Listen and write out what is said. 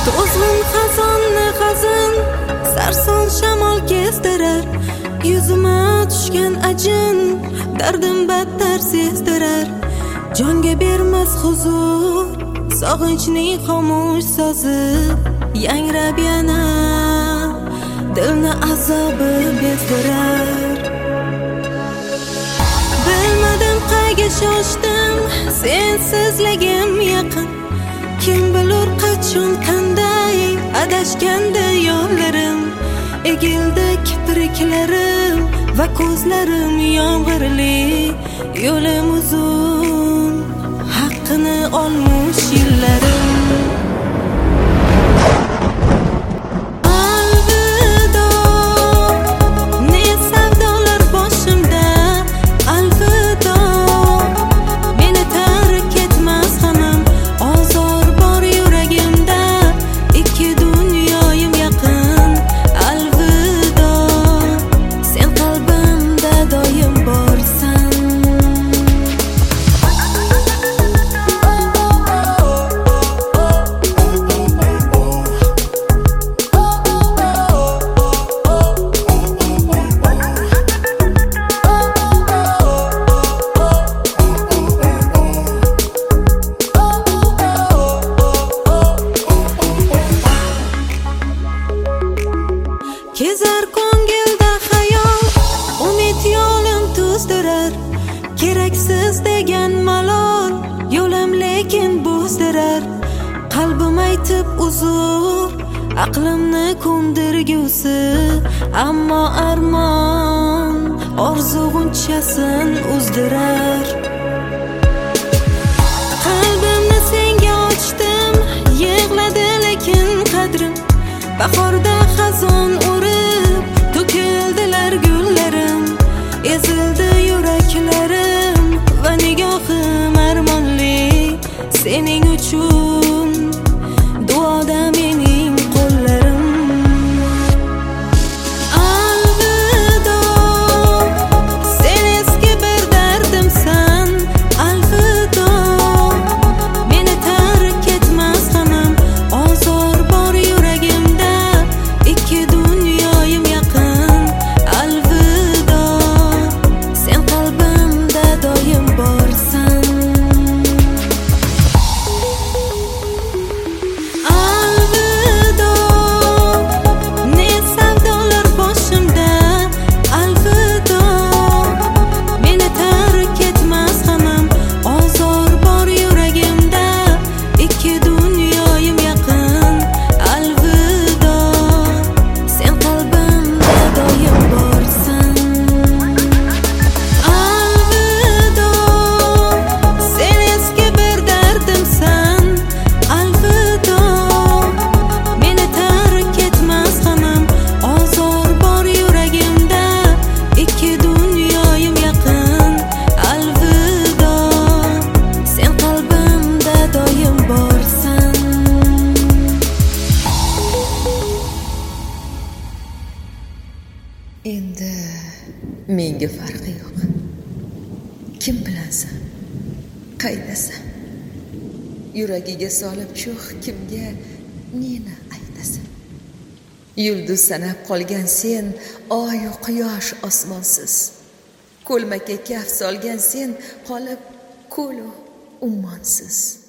To'zg'in xazonni hazin sarson shamol kezdirar. Yuzima tushgan ajin dardim battar sezdirar. Jonga bermas huzur sog'inchning xomush so'zi yangrab yana dilni azobi bezdirar. Bilmadim qayga shoshdim, sensizligim yaqin. Kim bilur qachon qanday adashganda yo'llarim. Egildi kipriklarim va ko'zlarim yomg'irli. Yo'lim uzun, haqqini olmush yillarim. Kezar ko'ngilda xayol, umid yo'lim to'zdirar. Keraksiz degan malol, yo'lim lekin bo'zdirar. Qalbim aytib uzr, aqlimni ko'ndirgusi, ammo armon orzu g'unchasin uzdirar. Qalbimni senga ochdim, yig'ladi lekin qadrim. Bahorda xazon urib, to'kildilar gullarim. Ezildi yuraklarim va nigohim armonli. Sening uchun duoda mening qo'llarim. Alvido, sen eski bir dardimsan. Alvido, meni tark ketmas g'amim. Ozor bor yuragimda, ikki dunyoyim yaqin. Alvido, sen qalbimda doim borsan. Alvido, ne savdolar boshimda. Alvido, meni tark ketmas g'amim. Ozor bor yuragimda, ikki dunyoyim yaqin. Alvido, sen qalbimda doim borsan. Alvido, sen eski bir dardimsan. Alvido, meni tark ketmas g'amim. Ozor bor yuragimda, ikki dunyoyim yaqin. Alvido, sen qalbimda doim borsan. Endi menga farqi yo'q. Kim bilansan? Qaydasan? Yuragiga solib cho'x kimga neni aytasan? Yulduz sanab qolgan sen, oy u quyosh osmonsiz. Ko'lmakka kaf solgan sen, qolib ko'l u ummonsiz.